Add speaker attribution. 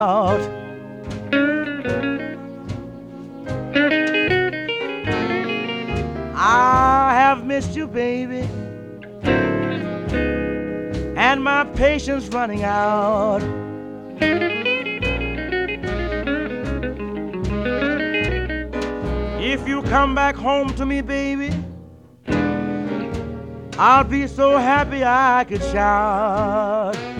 Speaker 1: I have missed you, baby, and my patience running out. If you come back home to me, baby, I'll be so happy I could shout.